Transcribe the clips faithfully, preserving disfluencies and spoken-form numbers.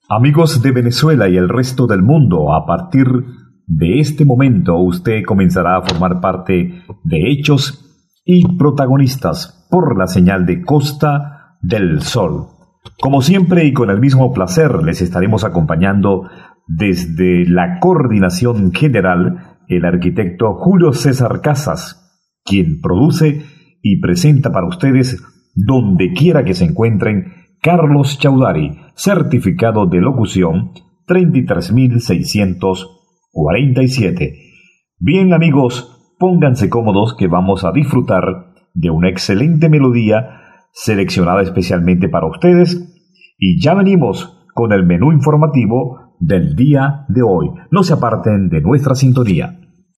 Amigos de Venezuela y el resto del mundo, a partir de este momento usted comenzará a formar parte de Hechos y Protagonistas por la señal de Costa del Sol. Como siempre y con el mismo placer les estaremos acompañando desde la coordinación general el arquitecto Julio César Casas, quien produce y presenta para ustedes donde quiera que se encuentren Carlos Chaudhary, certificado de locución treinta y tres mil seiscientos cuarenta y siete. Bien amigos, pónganse cómodos que vamos a disfrutar de una excelente melodía seleccionada especialmente para ustedes y ya venimos con el menú informativo del día de hoy. No se aparten de nuestra sintonía.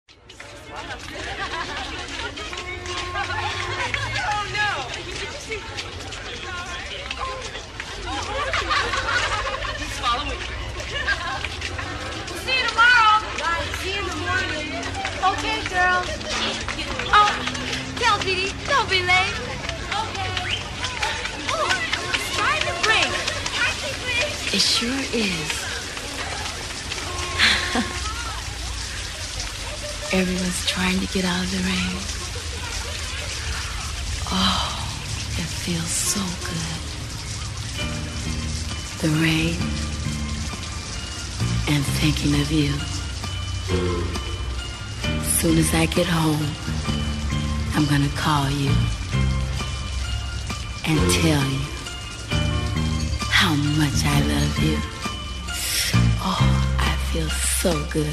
It sure is. Everyone's trying to get out of the rain. Oh, it feels so good. The rain and thinking of you. As soon as I get home, I'm gonna call you and tell you how much I love you. Oh, I feel so good.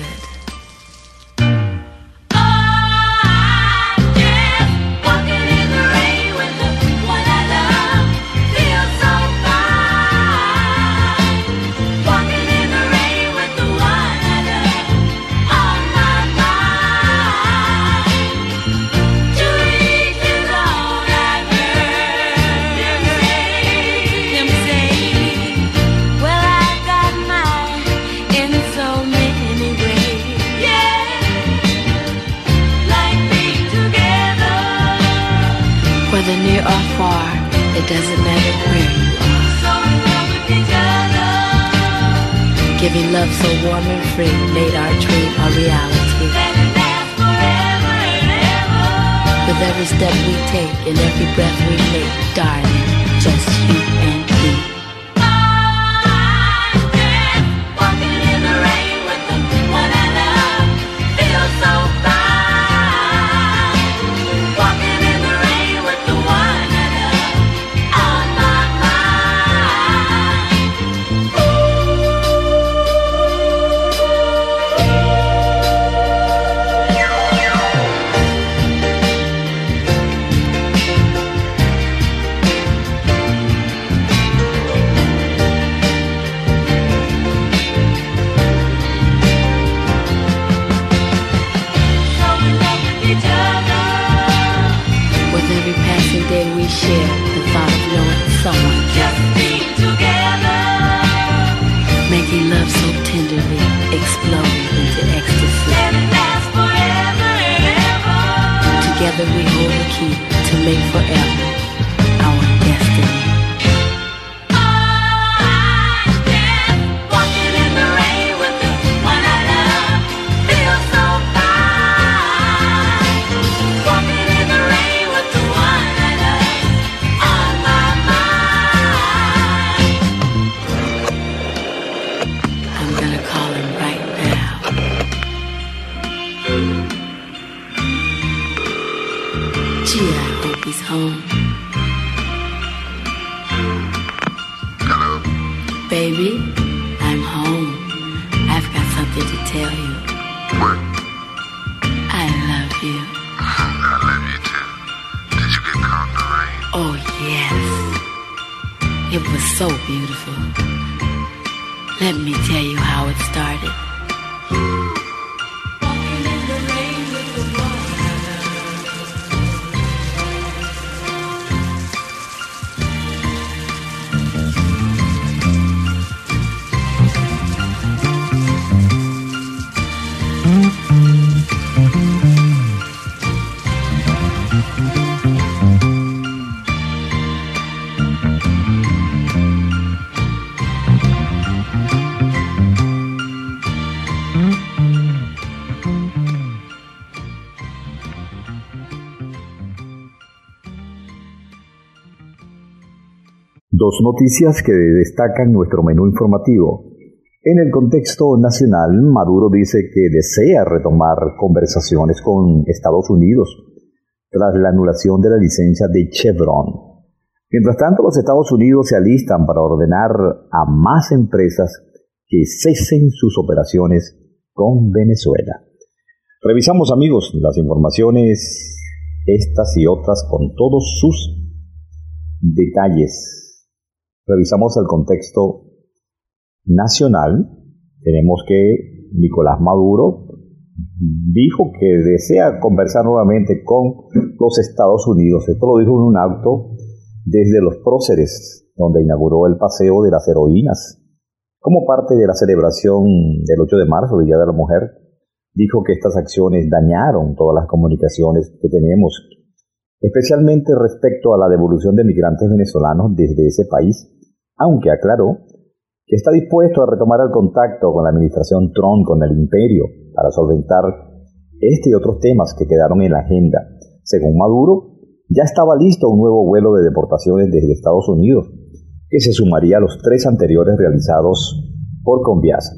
Whether near or far, it doesn't matter where you are. So in love with each other. Giving love so warm and free made our dream a reality. Let it last forever and ever. With every step we take and every breath we make, darling, just you and me. Walking in the rain with the one I love feels so fine. Share the thought of knowing someone just being together, making love so tenderly, exploding into ecstasy. Let it last forever and ever. Together we hold the key to make forever our destiny. He's home. Hello? Baby, I'm home. I've got something to tell you. What? I love you. I love you too. Did you get caught in the rain? Oh, yes. It was so beautiful. Let me tell you how it started. Walking in the rain with the one I love. Dos noticias que destacan nuestro menú informativo. En el contexto nacional, Maduro dice que desea retomar conversaciones con Estados Unidos tras la anulación de la licencia de Chevron. Mientras tanto, los Estados Unidos se alistan para ordenar a más empresas que cesen sus operaciones con Venezuela. Revisamos, amigos, las informaciones, estas y otras, con todos sus detalles. Revisamos el contexto nacional. Tenemos que Nicolás Maduro dijo que desea conversar nuevamente con los Estados Unidos. Esto lo dijo en un acto desde Los Próceres, donde inauguró el Paseo de las Heroínas. Como parte de la celebración del ocho de marzo, del Día de la Mujer, dijo que estas acciones dañaron todas las comunicaciones que tenemos, especialmente respecto a la devolución de migrantes venezolanos desde ese país, aunque aclaró que está dispuesto a retomar el contacto con la administración Trump, con el imperio, para solventar este y otros temas que quedaron en la agenda. Según Maduro, ya estaba listo un nuevo vuelo de deportaciones desde Estados Unidos, que se sumaría a los tres anteriores realizados por Conviasa.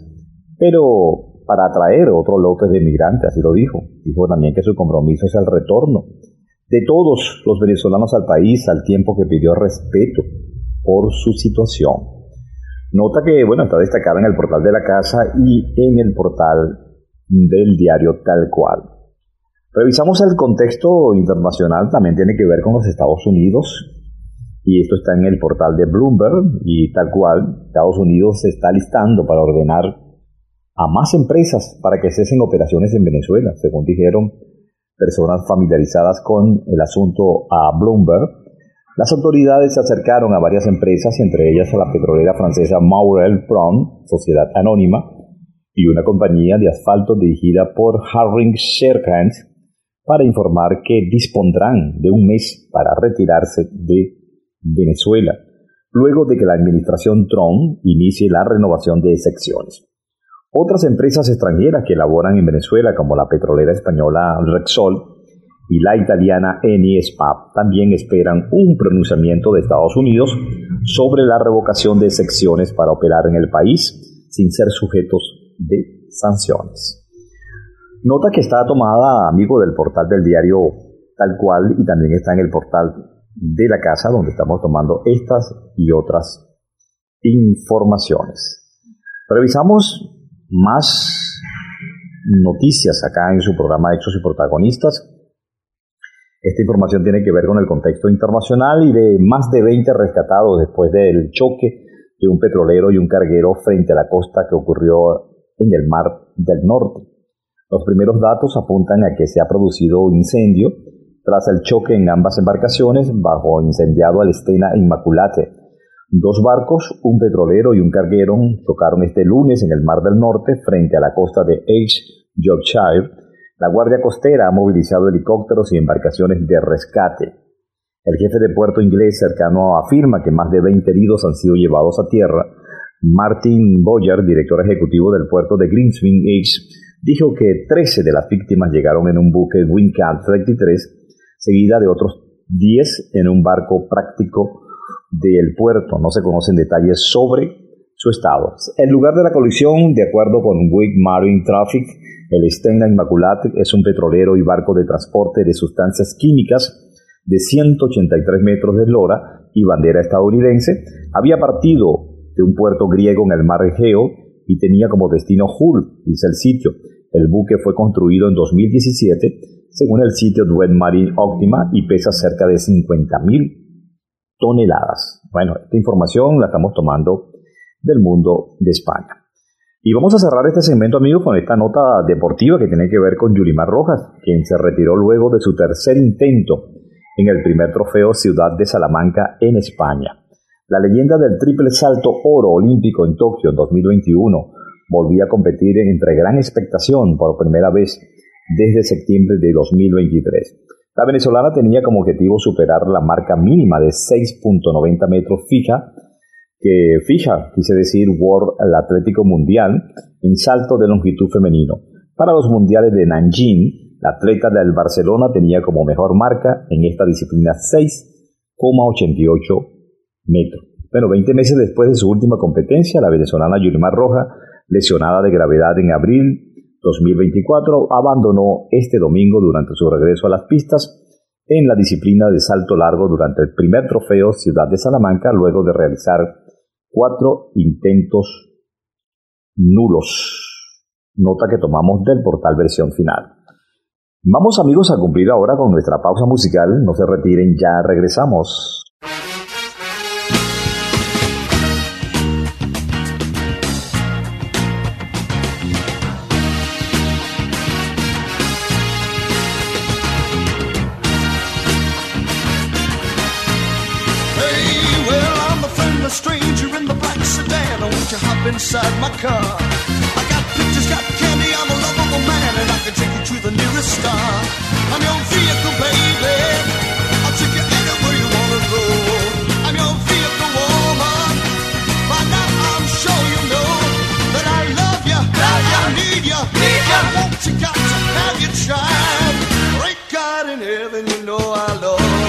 Pero para atraer otro lote de migrantes, así lo dijo. Dijo también que su compromiso es el retorno de todos los venezolanos al país, al tiempo que pidió respeto por su situación. Nota que, bueno, está destacada en el portal de la casa y en el portal del diario Tal Cual. Revisamos el contexto internacional, también tiene que ver con los Estados Unidos, y esto está en el portal de Bloomberg y Tal Cual. Estados Unidos se está listando para ordenar a más empresas para que cesen operaciones en Venezuela, según dijeron personas familiarizadas con el asunto a Bloomberg. Las autoridades se acercaron a varias empresas, entre ellas a la petrolera francesa Maurel Prom, sociedad anónima, y una compañía de asfalto dirigida por Harring Sherkant, para informar que dispondrán de un mes para retirarse de Venezuela, luego de que la administración Trump inicie la renovación de excepciones. Otras empresas extranjeras que laboran en Venezuela, como la petrolera española Repsol y la italiana Eni S P A, también esperan un pronunciamiento de Estados Unidos sobre la revocación de excepciones para operar en el país sin ser sujetos de sanciones. Nota que está tomada, amigo, del portal del diario Tal Cual, y también está en el portal de la casa, donde estamos tomando estas y otras informaciones. Revisamos más noticias acá en su programa Hechos y Protagonistas. Esta información tiene que ver con el contexto internacional y de más de veinte rescatados después del choque de un petrolero y un carguero frente a la costa que ocurrió en el Mar del Norte. Los primeros datos apuntan a que se ha producido un incendio tras el choque en ambas embarcaciones bajo incendiado al Stena Immaculate. Dos barcos, un petrolero y un carguero, chocaron este lunes en el Mar del Norte frente a la costa de East Yorkshire. La Guardia Costera ha movilizado helicópteros y embarcaciones de rescate. El jefe de puerto inglés cercano afirma que más de veinte heridos han sido llevados a tierra. Martin Boyer, director ejecutivo del puerto de Grimsby East, dijo que trece de las víctimas llegaron en un buque Windcat treinta y tres, seguida de otros diez en un barco práctico del puerto. No se conocen detalles sobre su estado. El lugar de la colisión, de acuerdo con Wick Marine Traffic, el Stena Immaculate es un petrolero y barco de transporte de sustancias químicas de ciento ochenta y tres metros de eslora y bandera estadounidense. Había partido de un puerto griego en el mar Egeo y tenía como destino Hull, dice el sitio. El buque fue construido en dos mil diecisiete, según el sitio Dwell Marine Optima, y pesa cerca de cincuenta mil toneladas. Bueno, esta información la estamos tomando del Mundo de España. Y vamos a cerrar este segmento, amigos, con esta nota deportiva que tiene que ver con Yulimar Rojas, quien se retiró luego de su tercer intento en el primer trofeo Ciudad de Salamanca en España. La leyenda del triple salto oro olímpico en Tokio en dos mil veintiuno volvía a competir entre gran expectación por primera vez desde septiembre de dos mil veintitrés. La venezolana tenía como objetivo superar la marca mínima de seis punto noventa metros fija, que fija, quise decir, World Atlético Mundial en salto de longitud femenino. Para los mundiales de Nanjing, la atleta del Barcelona tenía como mejor marca en esta disciplina seis coma ochenta y ocho metros. Bueno, veinte meses después de su última competencia, la venezolana Yulimar Roja, lesionada de gravedad en abril dos mil veinticuatro, abandonó este domingo durante su regreso a las pistas en la disciplina de salto largo durante el primer trofeo Ciudad de Salamanca, luego de realizar cuatro intentos nulos. Nota que tomamos del portal Versión Final. Vamos, amigos, a cumplir ahora con nuestra pausa musical. No se retiren, ya regresamos. Inside my car, I got pictures, got candy, I'm a lovable man, and I can take you to the nearest star. I'm your vehicle, baby, I'll take you anywhere you wanna go. I'm your vehicle, woman, by now I'm sure you know that I love you, love you, I need you, need you. I want you, got to have your child. Great God in heaven, you know I love you.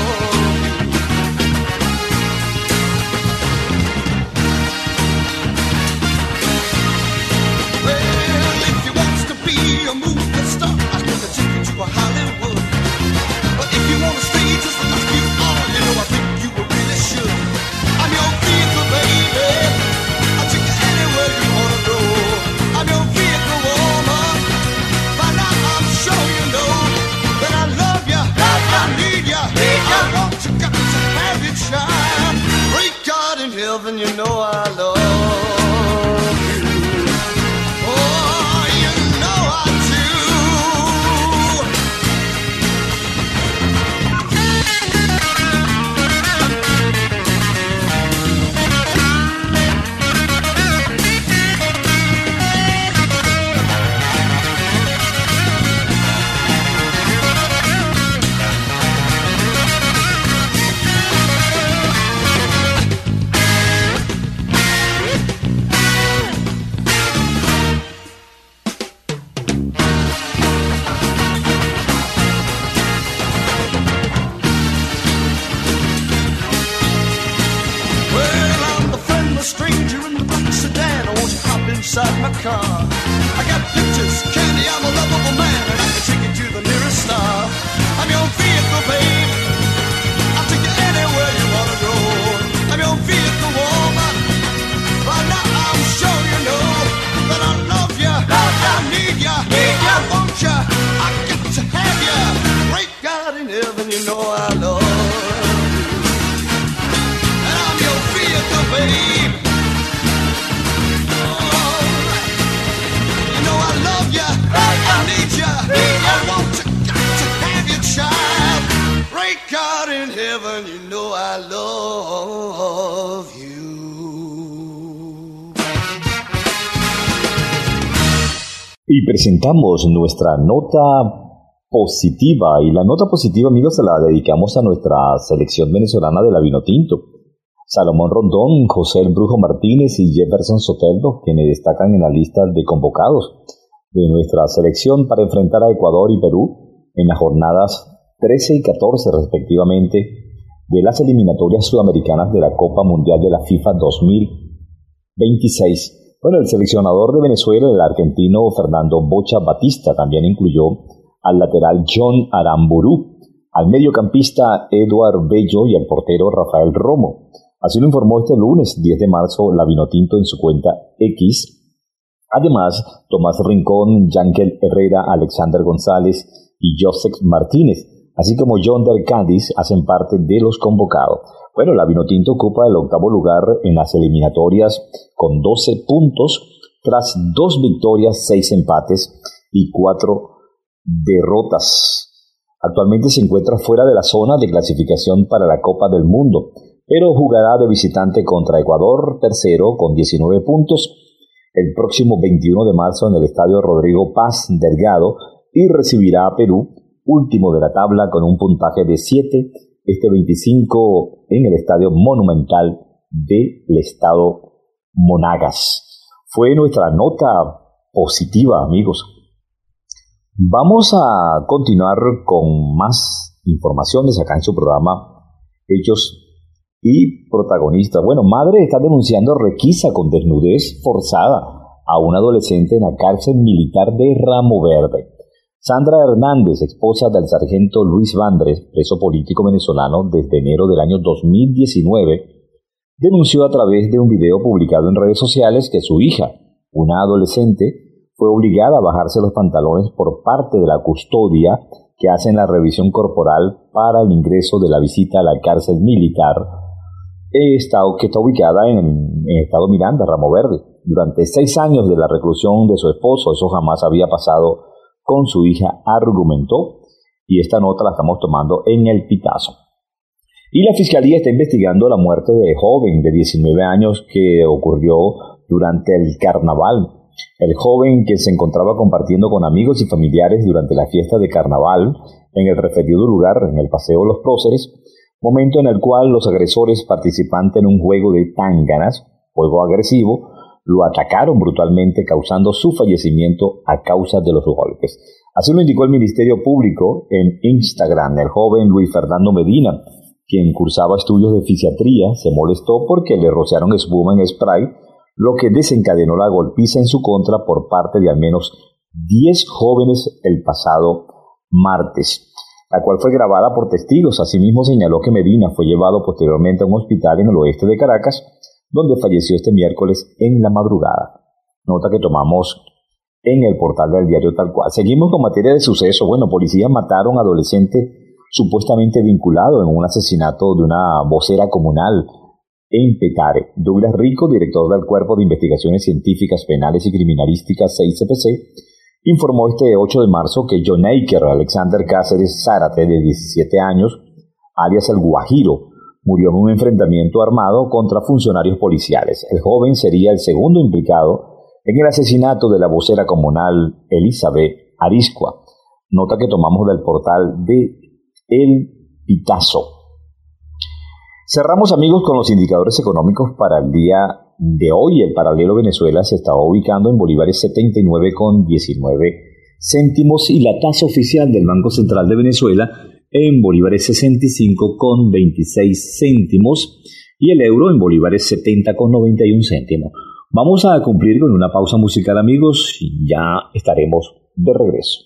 Hollywood. But if you wanna stay just like you are, you know I think you really should. I'm your vehicle, baby, I'll take you anywhere you wanna go. I'm your vehicle, woman, by now I'm sure you know that I love you, love you, I need you, need you. I want you, got to have your child. Great God in heaven, you know I love you. Oh, you know I do. Inside my car, I got pictures, candy, I'm a lovable man, and I can take you to the nearest star. I'm your vehicle, babe, I'll take you anywhere you wanna go. I'm your vehicle, woman, by now I'm sure you know that I love you, love you, I need you, need you. I want you, I got to have you. Great God in heaven, you know I love you. And I'm your vehicle, babe. I need you, I want you, got to have your child. Great God in heaven, you know I love you. Y presentamos nuestra nota positiva, y la nota positiva, amigos, se la dedicamos a nuestra selección venezolana de la Vinotinto. Salomón Rondón, José el Brujo Martínez y Jefferson Soteldo, quienes destacan en la lista de convocados de nuestra selección para enfrentar a Ecuador y Perú en las jornadas trece y catorce respectivamente de las eliminatorias sudamericanas de la Copa Mundial de la FIFA dos mil veintiséis. Bueno, el seleccionador de Venezuela, el argentino Fernando Bocha Batista, también incluyó al lateral John Aramburu, al mediocampista Eduard Bello y al portero Rafael Romo. Así lo informó este lunes diez de marzo la Vinotinto en su cuenta X. Además, Tomás Rincón, Yankel Herrera, Alexander González y Joseph Martínez, así como John Del Cádiz, hacen parte de los convocados. Bueno, la Vinotinto ocupa el octavo lugar en las eliminatorias con doce puntos, tras dos victorias, seis empates y cuatro derrotas. Actualmente se encuentra fuera de la zona de clasificación para la Copa del Mundo, pero jugará de visitante contra Ecuador, tercero, con diecinueve puntos, el próximo veintiuno de marzo en el Estadio Rodrigo Paz Delgado, y recibirá a Perú, último de la tabla con un puntaje de siete, este veinticinco en el Estadio Monumental del Estado Monagas. Fue nuestra nota positiva, amigos. Vamos a continuar con más informaciones acá en su programa Hechos y protagonistas. Bueno, madre está denunciando requisa con desnudez forzada a un adolescente en la cárcel militar de Ramo Verde. Sandra Hernández, esposa del sargento Luis Vandres, preso político venezolano desde enero del año dos mil diecinueve, denunció a través de un video publicado en redes sociales que su hija, una adolescente, fue obligada a bajarse los pantalones por parte de la custodia que hacen la revisión corporal para el ingreso de la visita a la cárcel militar Estado, que está ubicada en, en el estado Miranda, Ramo Verde. Durante seis años de la reclusión de su esposo, eso jamás había pasado con su hija, argumentó, y esta nota la estamos tomando en El Pitazo. Y la Fiscalía está investigando la muerte de joven de diecinueve años que ocurrió durante el carnaval. El joven, que se encontraba compartiendo con amigos y familiares durante la fiesta de carnaval en el referido lugar, en el Paseo Los Próceres, momento en el cual los agresores, participantes en un juego de tánganas, juego agresivo, lo atacaron brutalmente, causando su fallecimiento a causa de los golpes. Así lo indicó el Ministerio Público en Instagram. El joven Luis Fernando Medina, quien cursaba estudios de fisiatría, se molestó porque le rociaron espuma en spray, lo que desencadenó la golpiza en su contra por parte de al menos diez jóvenes el pasado martes, la cual fue grabada por testigos. Asimismo señaló que Medina fue llevado posteriormente a un hospital en el oeste de Caracas, donde falleció este miércoles en la madrugada. Nota que tomamos en el portal del diario Tal Cual. Seguimos con materia de suceso. Bueno, policías mataron a adolescente supuestamente vinculado en un asesinato de una vocera comunal en Petare. Douglas Rico, director del Cuerpo de Investigaciones Científicas, Penales y Criminalísticas seis C P C, informó este ocho de marzo que John Aker Alexander Cáceres Zárate, de diecisiete años, alias El Guajiro, murió en un enfrentamiento armado contra funcionarios policiales. El joven sería el segundo implicado en el asesinato de la vocera comunal Elizabeth Ariscua. Nota que tomamos del portal de El Pitazo. Cerramos, amigos, con los indicadores económicos para el día de hoy. El paralelo Venezuela se estaba ubicando en bolívares setenta y nueve con diecinueve céntimos y la tasa oficial del Banco Central de Venezuela en bolívares sesenta y cinco con veintiséis céntimos y el euro en bolívares setenta con noventa y un céntimos. Vamos a cumplir con una pausa musical, amigos, y ya estaremos de regreso.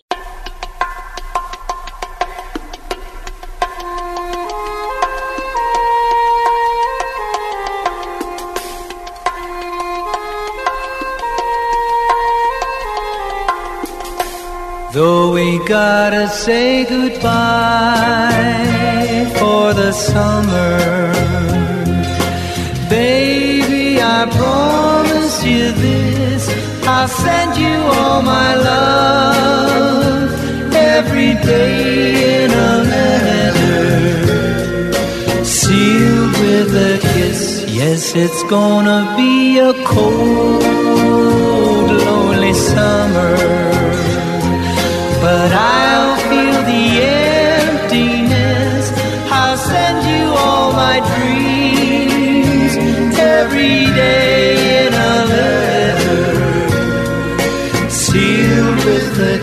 Though we gotta say goodbye for the summer, baby, I promise you this, I'll send you all my love every day in a letter, sealed with a kiss. Yes, it's gonna be a cold, lonely summer, but I'll feel the emptiness. I'll send you all my dreams every day in a letter, sealed with a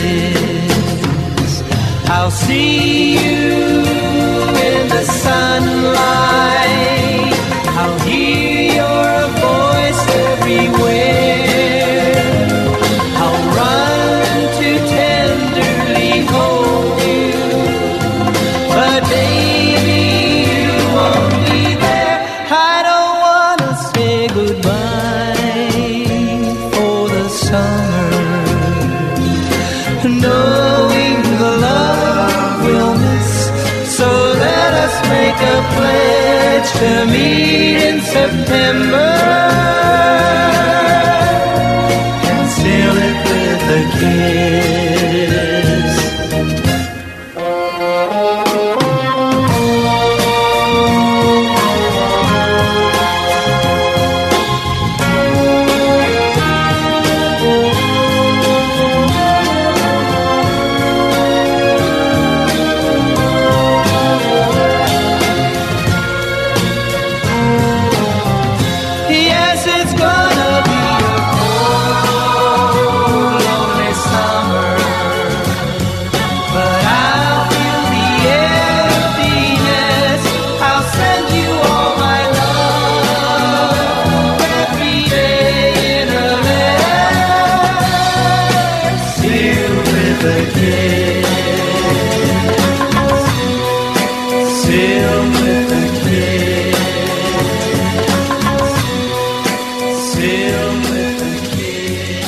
kiss. I'll see you in the sunlight, I'll hear your voice everywhere, I'll run to tenderly hold you, but baby, you won't be there. I don't wanna say goodbye for the summer, knowing the love we'll miss. So let us make a pledge to meet in September and seal it with a kiss. Yeah. with a kiss.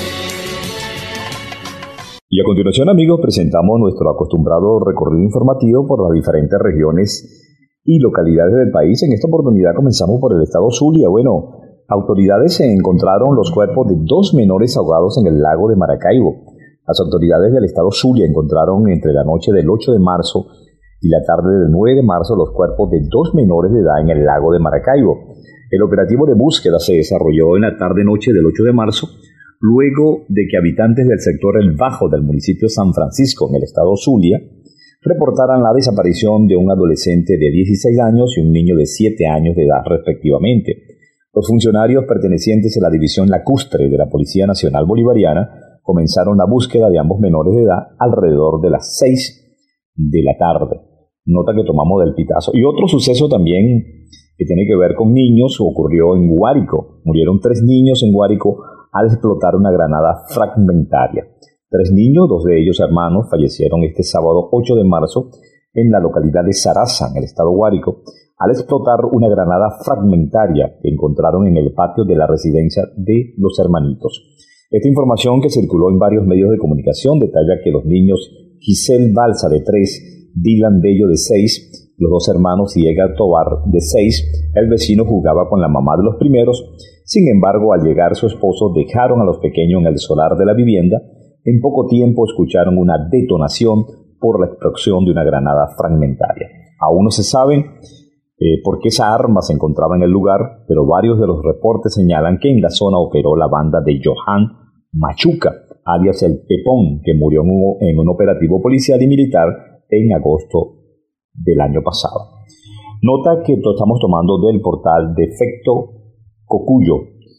Y a continuación, amigos, presentamos nuestro acostumbrado recorrido informativo por las diferentes regiones y localidades del país. En esta oportunidad comenzamos por el estado Zulia. Bueno, autoridades se encontraron los cuerpos de dos menores ahogados en el lago de Maracaibo. Las autoridades del estado Zulia encontraron entre la noche del ocho de marzo y la tarde del nueve de marzo los cuerpos de dos menores de edad en el lago de Maracaibo. El operativo de búsqueda se desarrolló en la tarde-noche del ocho de marzo, luego de que habitantes del sector El Bajo del municipio San Francisco, en el estado Zulia, reportaran la desaparición de un adolescente de dieciséis años y un niño de siete años de edad respectivamente. Los funcionarios pertenecientes a la división lacustre de la Policía Nacional Bolivariana comenzaron la búsqueda de ambos menores de edad alrededor de las seis de la tarde. Nota que tomamos del pitazo. Y otro suceso también que tiene que ver con niños ocurrió en Guárico. Murieron tres niños en Guárico al explotar una granada fragmentaria. Tres niños, dos de ellos hermanos, fallecieron este sábado ocho de marzo en la localidad de Saraza, en el estado Guárico, al explotar una granada fragmentaria que encontraron en el patio de la residencia de los hermanitos. Esta información, que circuló en varios medios de comunicación, detalla que los niños Giselle Balsa, de tres, Dylan Bello, de seis, los dos hermanos y Edgar Tobar, de seis, el vecino jugaba con la mamá de los primeros. Sin embargo, al llegar su esposo, dejaron a los pequeños en el solar de la vivienda. En poco tiempo escucharon una detonación por la explosión de una granada fragmentaria. Aún no se sabe eh, por qué esa arma se encontraba en el lugar, pero varios de los reportes señalan que en la zona operó la banda de Johan Machuca, alias el Pepón, que murió en un, en un operativo policial y militar en agosto del año pasado. Nota que estamos tomando del portal de Efecto Cocuyo.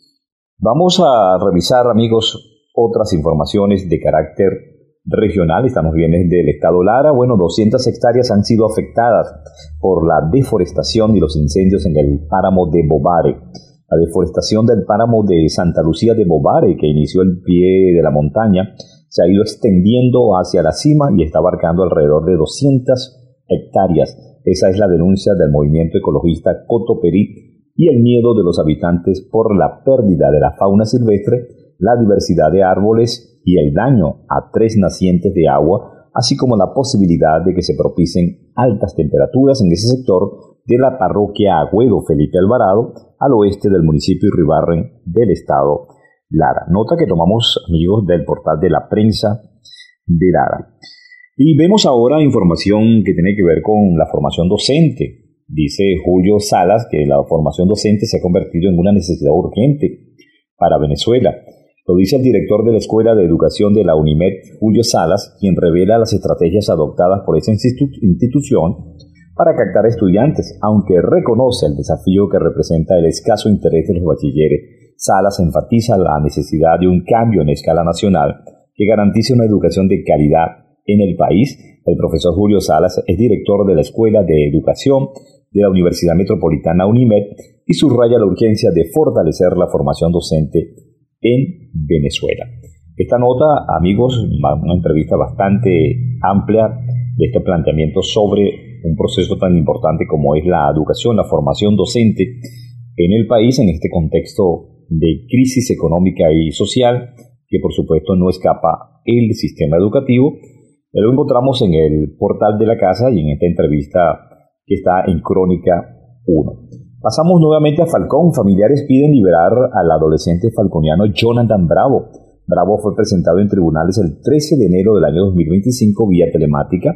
Vamos a revisar, amigos, otras informaciones de carácter regional. Estamos bien del estado Lara. Bueno, doscientas hectáreas han sido afectadas por la deforestación y los incendios en el páramo de Bobare. La deforestación del páramo de Santa Lucía de Bobare, que inició el pie de la montaña, se ha ido extendiendo hacia la cima y está abarcando alrededor de doscientas hectáreas. Esa es la denuncia del movimiento ecologista Cotoperí y el miedo de los habitantes por la pérdida de la fauna silvestre, la diversidad de árboles y el daño a tres nacientes de agua, así como la posibilidad de que se propicien altas temperaturas en ese sector de la parroquia Agüero Felipe Alvarado, al oeste del municipio Irribarren del estado Lara. Nota que tomamos, amigos, del portal de la prensa de Lara. Y vemos ahora información que tiene que ver con la formación docente. Dice Julio Salas que la formación docente se ha convertido en una necesidad urgente para Venezuela. Lo dice el director de la Escuela de Educación de la UNIMED, Julio Salas, quien revela las estrategias adoptadas por esa institu- institución para captar estudiantes, aunque reconoce el desafío que representa el escaso interés de los bachilleres. Salas enfatiza la necesidad de un cambio en escala nacional que garantice una educación de calidad en el país. El profesor Julio Salas es director de la Escuela de Educación de la Universidad Metropolitana UNIMED y subraya la urgencia de fortalecer la formación docente en Venezuela. Esta nota, amigos, una entrevista bastante amplia de este planteamiento sobre un proceso tan importante como es la educación, la formación docente en el país en este contexto de crisis económica y social que por supuesto no escapa el sistema educativo. Lo encontramos en el portal de la casa y en esta entrevista que está en Crónica uno. Pasamos nuevamente a Falcón. Familiares piden liberar al adolescente falconiano Jonathan Bravo. Bravo fue presentado en tribunales el trece de enero del año dos mil veinticinco vía telemática.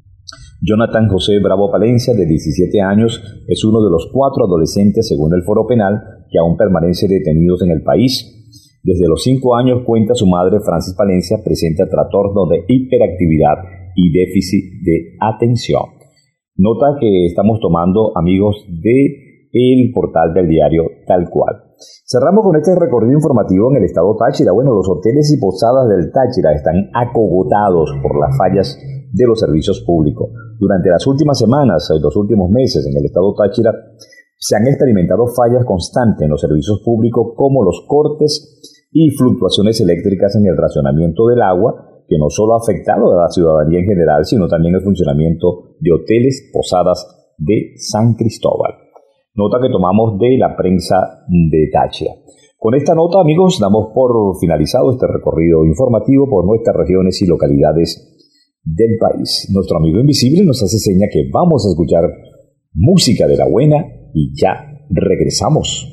Jonathan José Bravo Palencia, de diecisiete años, es uno de los cuatro adolescentes, según el Foro Penal, que aún permanecen detenidos en el país. Desde los cinco años, cuenta su madre, Francis Palencia, presenta trastorno de hiperactividad y déficit de atención. Nota que estamos tomando, amigos, de el portal del diario Tal Cual. Cerramos con este recorrido informativo en el estado Táchira. Bueno, los hoteles y posadas del Táchira están acogotados por las fallas de los servicios públicos. Durante las últimas semanas, en los últimos meses, en el estado Táchira, se han experimentado fallas constantes en los servicios públicos, como los cortes y fluctuaciones eléctricas en el racionamiento del agua, que no solo ha afectado a la ciudadanía en general, sino también el funcionamiento de hoteles, posadas de San Cristóbal. Nota que tomamos de la prensa de Táchira. Con esta nota, amigos, damos por finalizado este recorrido informativo por nuestras regiones y localidades del país. Nuestro amigo invisible nos hace seña que vamos a escuchar música de la buena y ya regresamos.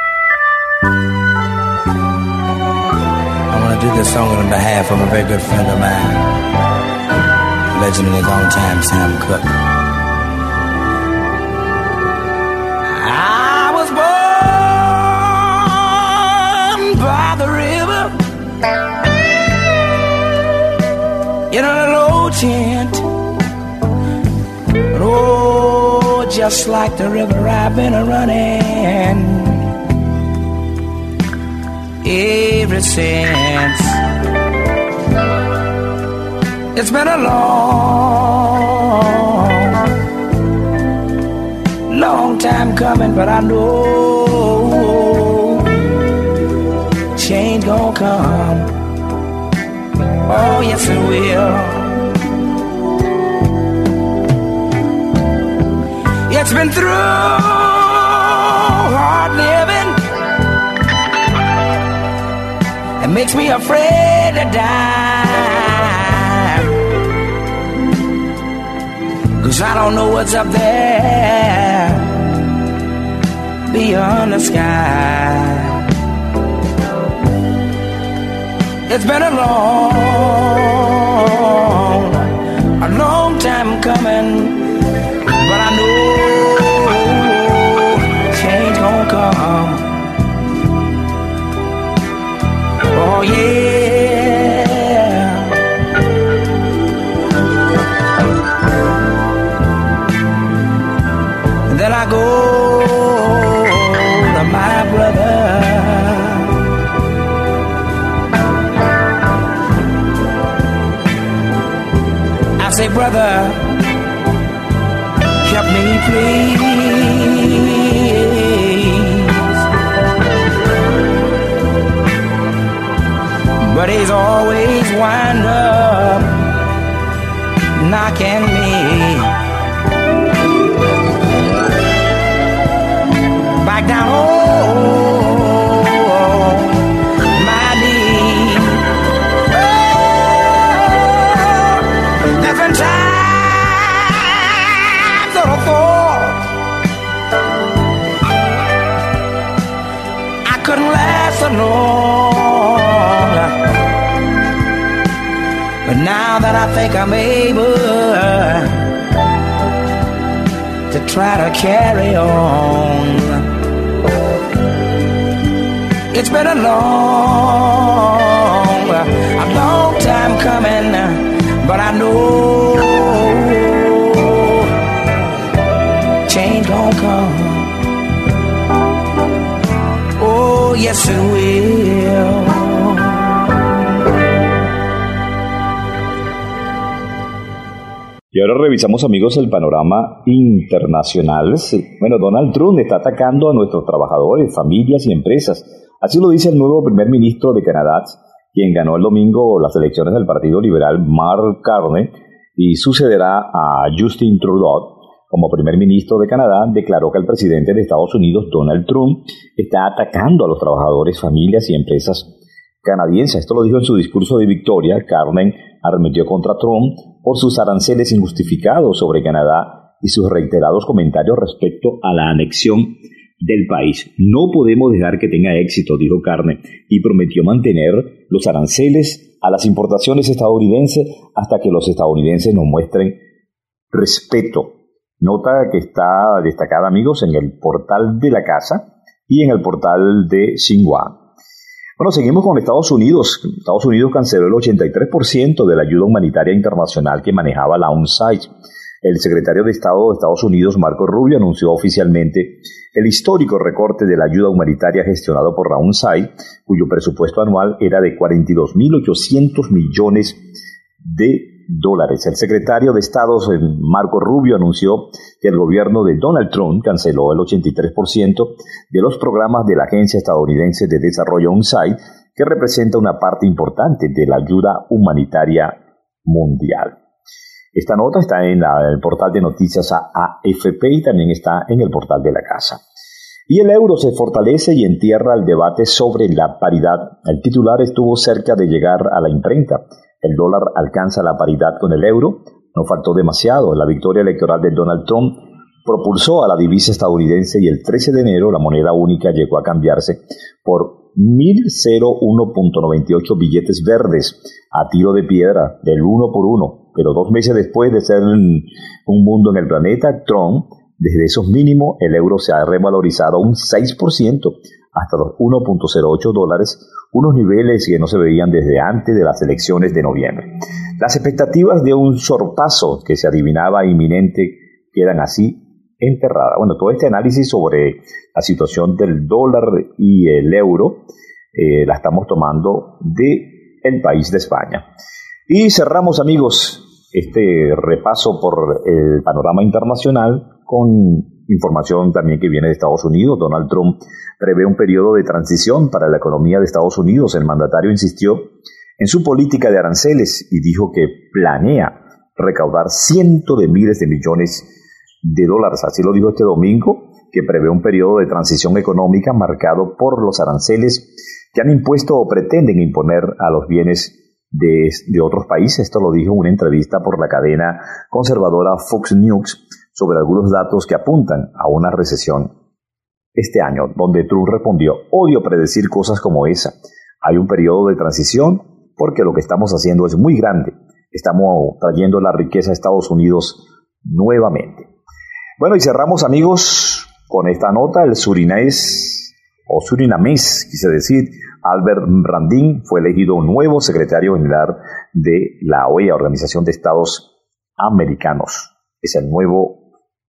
I want to do this song on behalf of a very good friend of mine, legend in his own time, Sam Cooke. I was born by the river in a little old tent, but oh, just like the river I've been a running ever since. It's been a long, long time coming, but I know change gon' come. Oh, yes it will. It's been through hard living, it makes me afraid to die, 'cause I don't know what's up there beyond the sky. It's been a long, a long time coming, but I know change gon' come. Oh yeah. And then I go to my brother, I say, brother, help me please. But he's always wind up knocking me back down on my knees. Oh, there's been times that I thought I couldn't last alone. But now that I think I'm able to try to carry on, it's been a long, a long time coming, but I know change gon' come. Oh, yes it will. Y ahora revisamos, amigos, el panorama internacional. Bueno, Donald Trump está atacando a nuestros trabajadores, familias y empresas. Así lo dice el nuevo primer ministro de Canadá, quien ganó el domingo las elecciones del Partido Liberal, Mark Carney, y sucederá a Justin Trudeau como primer ministro de Canadá. Declaró que el presidente de Estados Unidos, Donald Trump, está atacando a los trabajadores, familias y empresas canadienses. Esto lo dijo en su discurso de victoria. Carney arremetió contra Trump por sus aranceles injustificados sobre Canadá y sus reiterados comentarios respecto a la anexión del país. No podemos dejar que tenga éxito, dijo Carney, y prometió mantener los aranceles a las importaciones estadounidenses hasta que los estadounidenses nos muestren respeto. Nota que está destacada, amigos, en el portal de la casa y en el portal de Xinhua. Bueno, seguimos con Estados Unidos. Estados Unidos canceló el ochenta y tres por ciento de la ayuda humanitaria internacional que manejaba la U N S A I D. El secretario de Estado de Estados Unidos, Marco Rubio, anunció oficialmente el histórico recorte de la ayuda humanitaria gestionado por la U N S A I D, cuyo presupuesto anual era de cuarenta y dos mil ochocientos millones de dólares. El secretario de Estado, Marco Rubio, anunció que el gobierno de Donald Trump canceló el ochenta y tres por ciento de los programas de la Agencia Estadounidense de Desarrollo U N S A I D, que representa una parte importante de la ayuda humanitaria mundial. Esta nota está en, la, en el portal de noticias A F P y también está en el portal de la casa. Y el euro se fortalece y entierra el debate sobre la paridad. El titular estuvo cerca de llegar a la imprenta. El dólar alcanza la paridad con el euro. No faltó demasiado. La victoria electoral de Donald Trump propulsó a la divisa estadounidense y el trece de enero la moneda única llegó a cambiarse por mil uno punto noventa y ocho billetes verdes a tiro de piedra, del uno por uno. Pero dos meses después de ser un, un mundo en el planeta, Trump, desde esos mínimos, el euro se ha revalorizado un seis por ciento hasta los uno punto cero ocho dólares, unos niveles que no se veían desde antes de las elecciones de noviembre. Las expectativas de un sorpaso que se adivinaba inminente quedan así enterradas. Bueno, todo este análisis sobre la situación del dólar y el euro eh, la estamos tomando de el país de España. Y cerramos, amigos, este repaso por el panorama internacional con información también que viene de Estados Unidos. Donald Trump prevé un periodo de transición para la economía de Estados Unidos. El mandatario insistió en su política de aranceles y dijo que planea recaudar cientos de miles de millones de dólares. Así lo dijo este domingo, que prevé un periodo de transición económica marcado por los aranceles que han impuesto o pretenden imponer a los bienes de, de otros países. Esto lo dijo en una entrevista por la cadena conservadora Fox News sobre algunos datos que apuntan a una recesión este año, donde Trump respondió: odio predecir cosas como esa. Hay un periodo de transición porque lo que estamos haciendo es muy grande. Estamos trayendo la riqueza a Estados Unidos nuevamente. Bueno, y cerramos, amigos, con esta nota. El surinés, o surinamés, quise decir, Albert Randin, fue elegido nuevo secretario general de la O E A, Organización de Estados Americanos. Es el nuevo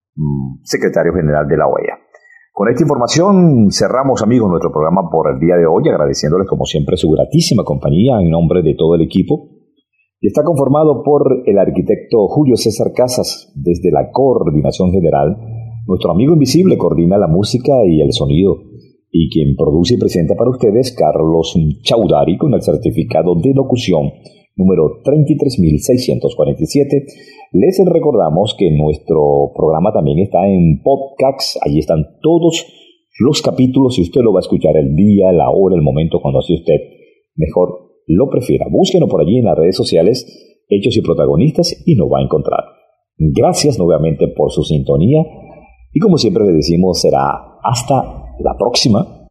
mm, secretario general de la O E A. Con esta información cerramos, amigos, nuestro programa por el día de hoy, agradeciéndoles como siempre su gratísima compañía en nombre de todo el equipo. Y está conformado por el arquitecto Julio César Casas, desde la coordinación general. Nuestro amigo invisible coordina la música y el sonido. Y quien produce y presenta para ustedes, Carlos Chaudhary, con el certificado de locución número treinta y tres mil seiscientos cuarenta y siete. Les recordamos que nuestro programa también está en podcast. Allí están todos los capítulos. Si usted lo va a escuchar el día, la hora, el momento, cuando así usted mejor lo prefiera. Búsquenos por allí en las redes sociales, Hechos y Protagonistas, y nos va a encontrar. Gracias nuevamente por su sintonía. Y como siempre le decimos, será hasta la próxima.